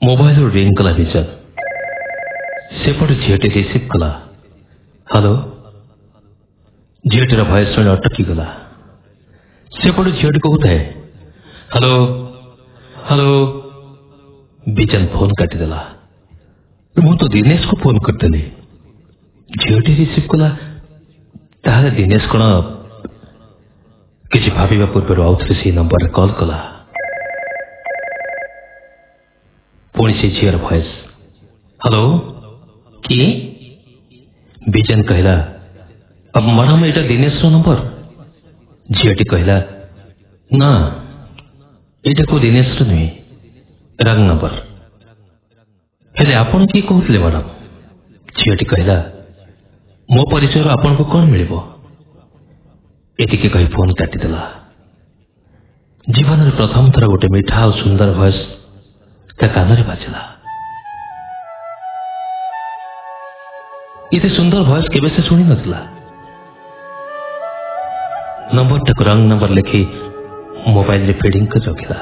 Mobile ring कला vision सेपटे झीटी receive कला। हेलो झीटर भयस शुणी अटकी गला। सेपटे झीटी कहूए हेलो हेलो। विजन फोन काटिदेला। मु तो दिनेश को फोन करदेली। झीटी रिसीव कला। ताहले दिनेश कौन किसी भाविबा पूर्व आउ थे से नंबर कॉल कला। पुणी से झीर भयस हेलो किए? विजन कहला अब मैडम एटा दिनेश रो नंबर। झीटी कहला ना एटा को दिनेश रो नुहे रंग नंबर। हेले आपण की कहते मैडम? झीटी कहला मो परिचय आपन को कौन मिलिबो? एतिके कही फोन काटिदेला। जीवन प्रथम थर गोटे मीठा और सुंदर भयस ता कान बाजिला। इतने सुंदर भयस केबे से शुणी नथिला। नंबर टाक रंग नंबर लिखी मोबाइल रे फीडिंग कर रखिला।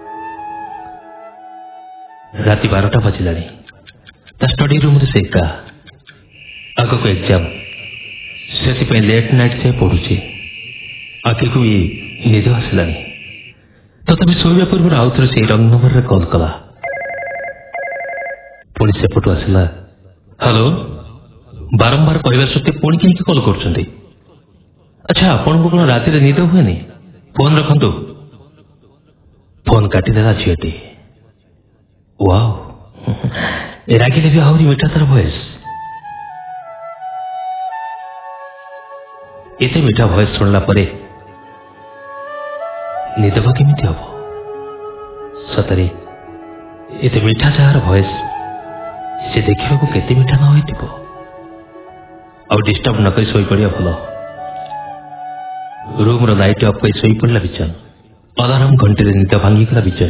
राति 12टा बजिलानी। ता स्टडी रूम रे सेका आगो को एग्जाम से लेट नाइट से पढ़ुची। आखि को निद आसलानी। तथापि शोवा पूर्व आउ थे से रंग नंबर रे कॉल कला। पुणी सेपटू आसला हेलो। बारंबार कहवा सत्वे पुणी कहीं कॉल कर। अच्छा आपण को कौन राति निद हुए नहीं? फोन रखु। फोन काटिदेला झीटी। वाओ रागिले भी आहरी मीठा तार भयस। एते मीठा भयस शुणला परे निदबा केमिति हम? सतरे एते मीठा जार भयस से देखा को केते मीठा न होइतिबो। आ डिस्टर्ब न करी सोई पड़िया भलो। रूम रो लाइट ऑफ करी सोई पड़ला विजन। अलार्म घंटे निद भांगी गला विजन।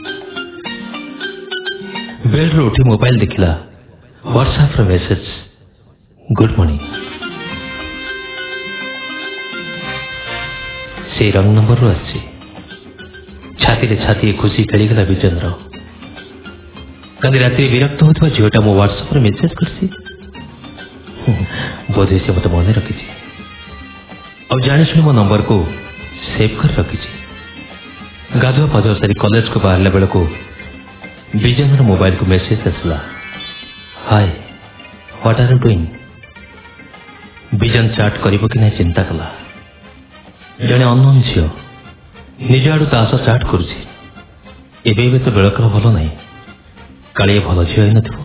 बेड रो उठी मोबाइल देखिला। व्हाट्सएप रो मेसेज गुड मॉर्निंग। से रंग नंबर रो आछि। छाती रे छाती खुशी खेलीगला विजन रो। कल राति विरक्त होता झीटा मो व्हाट्सएप रे मेसेज करसी। बोधे से मत मन रखी। अब जाने शुणी मो नंबर को सेव कर रखी। गाधुआ पाधुआ सारी कॉलेज को बाहर बेल को विजन मोबाइल को मेसेज आसला hi what are you doing. Bijan chat करिबो कि नहीं चिंता कला। जने अननोन झील निज आड़ तास चैट करुछि। एबे तो बेलकर भल नहीं काले भल झील ही नथिबो।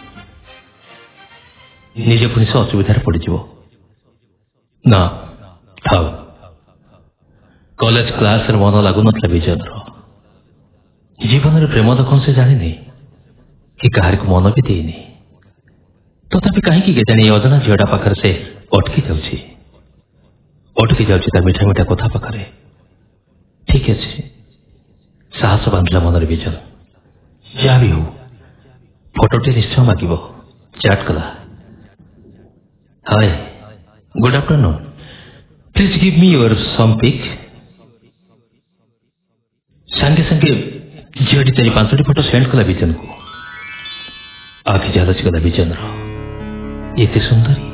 निजे पुणी से असुविधार पड़िଯିबो ना थाओ। कॉलेज क्लास रे मन लागु नथला विजन रो। जीवन रे प्रेम दखन से जानी नहीं कि कहार को मन भी देनी। तथापि कहीं केजानी अजना झीटा पाखर से अटकी जाउछि ता मीठा मीठा कथा पाखरे। ठीक अच्छे साहस बांधला मन विजन। जहाँ भी हो फोटोटी निश्चय मागिबो। चैट कला hi good afternoon please give me your some pic. संगे संगे झीटी 4-5 फोटो सेंड कला विजन को। आखि जालच गला विजन रो। एते सुंदरी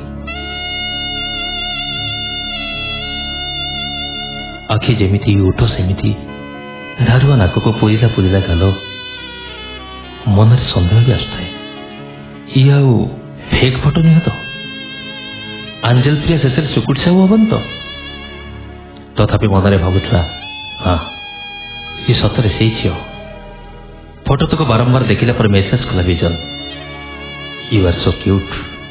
आखि जेमिति उठ सेमिति धारुआ नाक को पुरिला पुरिला गाल मन सन्देह भी आसुए। ये फेक फोटो नुह तो आंजेल प्रिया शेष सुकुट साहू हबन तो? तथापि मनरे भावुला हाँ ये सतरे से झील। फोटो तक बारंबार देखिला पर मेसेज कला Bijan you are so cute.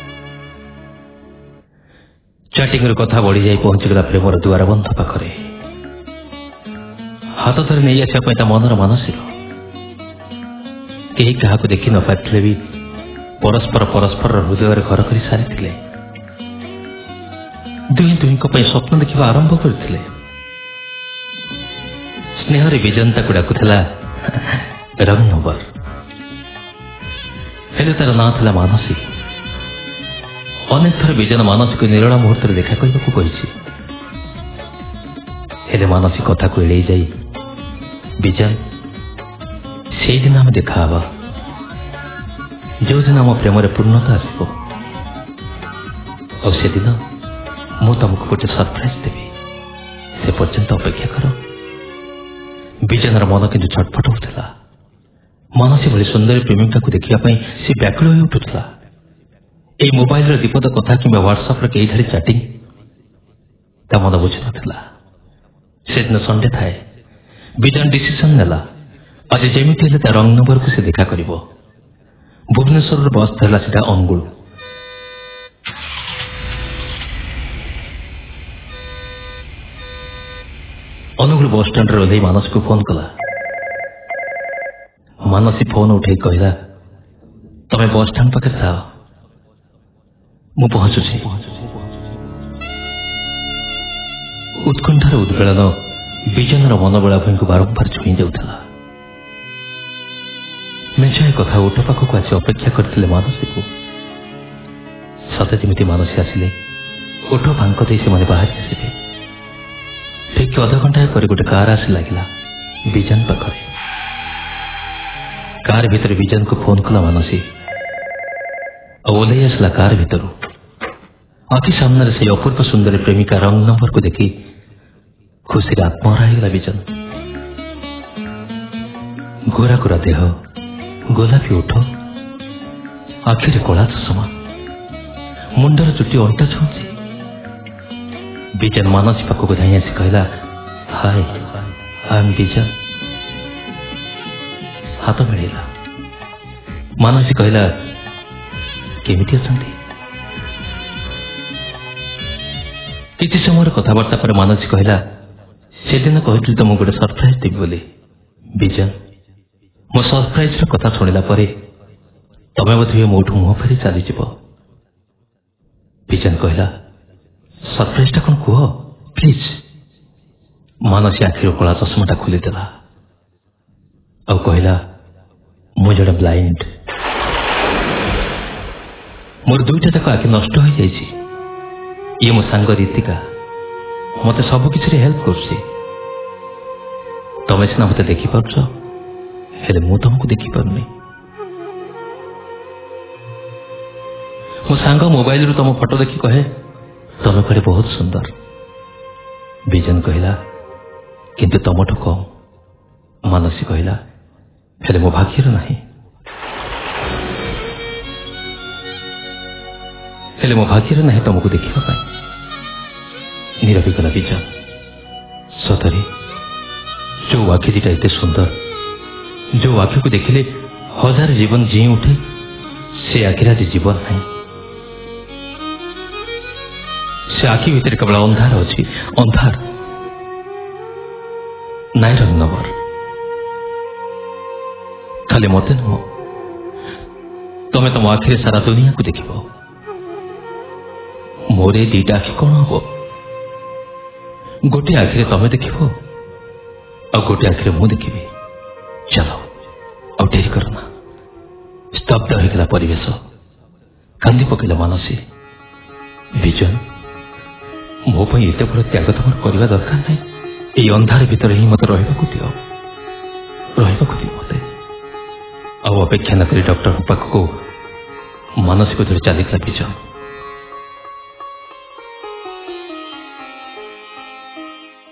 Chatting रो कथा बढ़ी जाई पहुंचीगला प्रेमर दुआर बंध पाखरे। हाथ धरी नहीं आसा मनर मानसिक कहीं क्या देखी न पारे भी परस्पर परस्पर हृदय घर कर सारी दुहें दुहीं स्वप्न देखा आरंभ करते। स्नेह विजन ताक डाकुला रंग नंबर हेले तार ना था मानसी। अनेक थर विजन मानसी को निरला मुहूर्त देखा हेले मानसी कथा को एड़े जाई विजन से दिन आम देखा जो दिन आम प्रेम पूर्णता आसो से दिन मु तुमको गोटे सरप्राइज देवी से पर्यंत अपेक्षा कर। विजयनर मन किंतु छटपट होता। मनसी भली सुंदर प्रेमिका को देखा सी व्याकुल हो उठुला। ये मोबाइल विपद कथा कि व्हाट्सएप कई धाड़ी चैटिंग ता मन बुझु ना। से दिन संडे थाए। विजयन डिसीजन नेला आज जमीती हेले रंग नंबर को से देखा करिवो। भुवनेश्वर बस धरला सीधा अनुगुल। अनुगुल बस स्टैंड ओह्ल मानस को फोन कला। मानसी फोन उठे कहला तमें बस स्टैंड पाखे था मु पहुंचुची। उत्कंठार उद्वेलन विजयनर मनोबला भाई को बारंबार छुई जाऊला। मेझाए कथा ओट पाखक आसी अपेक्षा करते मानसी को। सते जमी मानसी आसिले ओठ फांक दे से बाहर आसवे। ठीक अध घंटा पर गोटे कार आसी लगिला विजन पाखे। कार भीतर विजन को फोन कला मानसी ओह्ल आसला कार भीतर। अति सामने से अपूर्व सुंदर प्रेमिका रंग नंबर को देखी खुशी आत्महरा होगा विजन। गोरा गोरा देह गोलापी ओठ आखिरे कला चषमा मुंडर चुटी अंटा छुची। विजन मानसी पाखक धाई आसी कहला हाय आई एम विजन। हाथ मिलला। मानसी कहला केमिति अछंती। किसी समय कथबार्ता पर मानसी कहला से दिन कहती तुमको गोटे सरप्राइज देवी बोली। विजन मो सरप्राइज कथा शुणिला तमें बोधे मोठू मुह फेरी चलीज। विजन कहला सरप्राइज कौन कह प्लीज। मानसी आखिर कला चषमाटा खोलीदेला आ कहला मु जड़े ब्लाइंड। मोर दुईटा तक आखि नष्ट हो जाइए। ये मो सांग रीतिका मत सबकि हेल्प कर। तमें सीना मत देखिपार हेले मु तुमको देखिपारनी। मो सांग मोबाइल रू तुम फोटो देखी कहे तमें कहे बहुत सुंदर। विजन कहला किंतु तुमठू कम। मानसी कहला हेले मो भाग्यर नहीं। हेले मो भाग्यर नहीं तुमको देखा। नीरवी गला विजन। सतरे जो आखि दीटा एते सुंदर जो आखि को देखिले हजार जीवन जी उठे से आखिर आज जीवन नहीं। से आखि भीतर केवल अंधार अच्छी अंधार नाई रंग नंबर। खाली मत नुह तमें तुम आखिरे सारा दुनिया को देख। मोर ए दीटा आखि कौन हम गोटे आखिरे तमें देख आ गोटे आखिरे मु देखी। चलो आ डेरी करना। स्तब्ध होगा परिवेश। कांदी पकेला मानसी। विजन मो पर एत बड़ त्याग तुम करवा दरकार नहीं। ये अंधार भीतर ही मत रहा दियो मत अपेक्षा न कर डॉक्टर पाखक मानसिक धरी चली विजन।